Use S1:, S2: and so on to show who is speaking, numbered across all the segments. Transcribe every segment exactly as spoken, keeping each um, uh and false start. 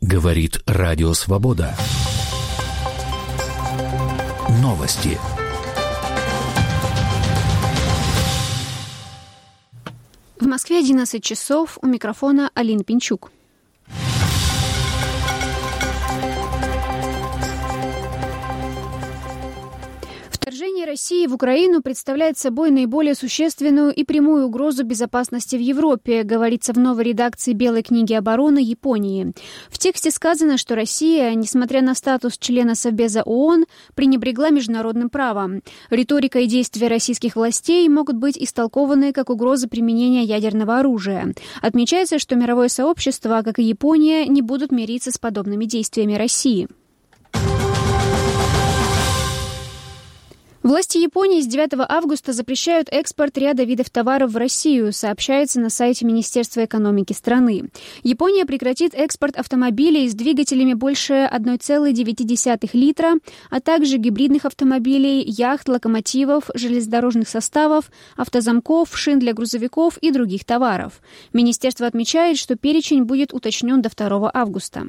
S1: Говорит Радио Свобода. Новости.
S2: В Москве одиннадцать часов. У микрофона Алина Пинчук. Вторжение России в Украину представляет собой наиболее существенную и прямую угрозу безопасности в Европе, говорится в новой редакции Белой книги обороны Японии. В тексте сказано, что Россия, несмотря на статус члена Совбеза ООН, пренебрегла международным правом. Риторика и действия российских властей могут быть истолкованы как угроза применения ядерного оружия. Отмечается, что мировое сообщество, как и Япония, не будут мириться с подобными действиями России. Власти Японии с девятого августа запрещают экспорт ряда видов товаров в Россию, сообщается на сайте Министерства экономики страны. Япония прекратит экспорт автомобилей с двигателями больше одна целая девять десятых литра, а также гибридных автомобилей, яхт, локомотивов, железнодорожных составов, автозамков, шин для грузовиков и других товаров. Министерство отмечает, что перечень будет уточнен до второго августа.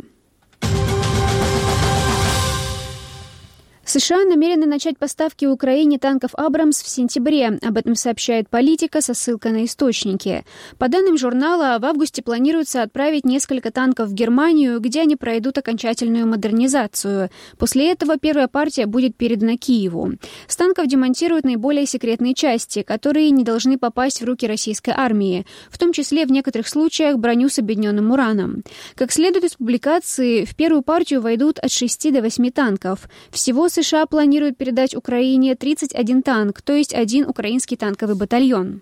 S2: США намерены начать поставки Украине танков «Абрамс» в сентябре. Об этом сообщает «Политика» со ссылкой на источники. По данным журнала, в августе планируется отправить несколько танков в Германию, где они пройдут окончательную модернизацию. После этого первая партия будет передана Киеву. С танков демонтируют наиболее секретные части, которые не должны попасть в руки российской армии, в том числе в некоторых случаях броню с объединенным ураном. Как следует из публикации, в первую партию войдут от шести до восьми танков. Всего США планируют передать Украине тридцать один танк, то есть один украинский танковый батальон.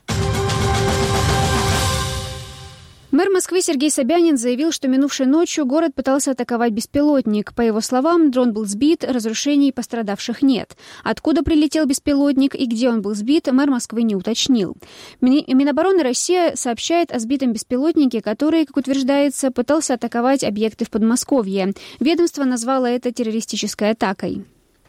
S2: Мэр Москвы Сергей Собянин заявил, что минувшей ночью город пытался атаковать беспилотник. По его словам, дрон был сбит, разрушений и пострадавших нет. Откуда прилетел беспилотник и где он был сбит, мэр Москвы не уточнил. Минобороны России сообщает о сбитом беспилотнике, который, как утверждается, пытался атаковать объекты в Подмосковье. Ведомство назвало это террористической атакой.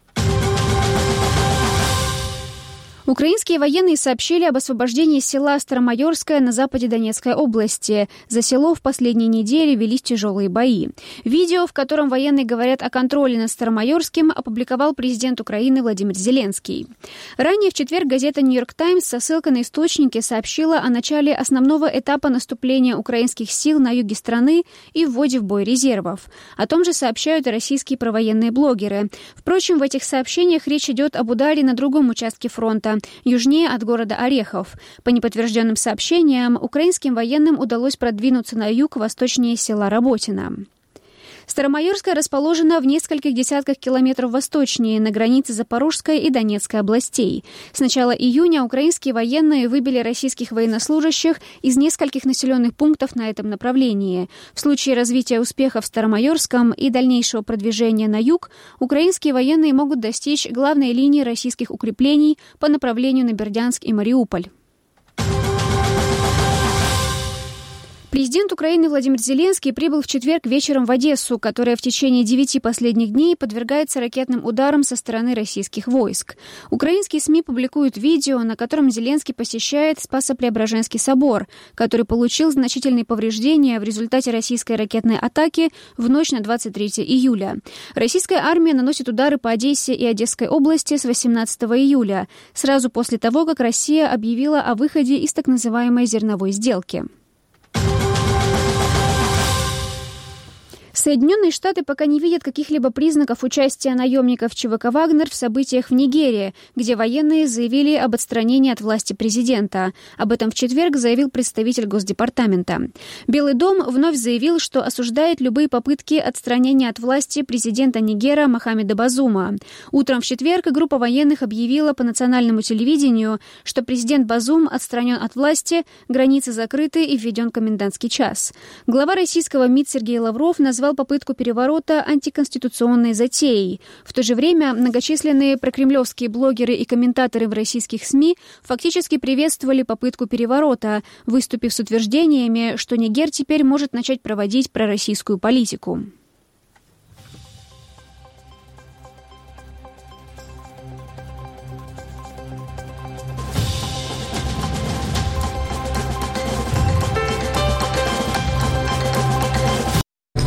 S2: Украинские военные сообщили об освобождении села Старомайорское на западе Донецкой области. За село в последние недели велись тяжелые бои. Видео, в котором военные говорят о контроле над Старомайорским, опубликовал президент Украины Владимир Зеленский. Ранее в четверг газета «Нью-Йорк Таймс» со ссылкой на источники сообщила о начале основного этапа наступления украинских сил на юге страны и вводе в бой резервов. О том же сообщают и российские провоенные блогеры. Впрочем, в этих сообщениях речь идет об ударе на другом участке фронта, южнее от города Орехов. По неподтвержденным сообщениям, украинским военным удалось продвинуться на юг восточнее села Работино. Старомайорская расположена в нескольких десятках километров восточнее, на границе Запорожской и Донецкой областей. С начала июня украинские военные выбили российских военнослужащих из нескольких населенных пунктов на этом направлении. В случае развития успеха в Старомайорском и дальнейшего продвижения на юг, украинские военные могут достичь главной линии российских укреплений по направлению на Бердянск и Мариуполь. Президент Украины Владимир Зеленский прибыл в четверг вечером в Одессу, которая в течение девяти последних дней подвергается ракетным ударам со стороны российских войск. Украинские СМИ публикуют видео, на котором Зеленский посещает Спасо-Преображенский собор, который получил значительные повреждения в результате российской ракетной атаки в ночь на двадцать третье июля. Российская армия наносит удары по Одессе и Одесской области с восемнадцатого июля, сразу после того, как Россия объявила о выходе из так называемой зерновой сделки. Соединенные Штаты пока не видят каких-либо признаков участия наемников ЧВК «Вагнер» в событиях в Нигерии, где военные заявили об отстранении от власти президента. Об этом в четверг заявил представитель Госдепартамента. Белый дом вновь заявил, что осуждает любые попытки отстранения от власти президента Нигера Мохаммеда Базума. Утром в четверг группа военных объявила по национальному телевидению, что президент Базум отстранен от власти, границы закрыты и введен комендантский час. Глава российского МИД Сергей Лавров назвал попытку переворота антиконституционной затеей. В то же время многочисленные прокремлевские блогеры и комментаторы в российских СМИ фактически приветствовали попытку переворота, выступив с утверждениями, что Нигер теперь может начать проводить пророссийскую политику.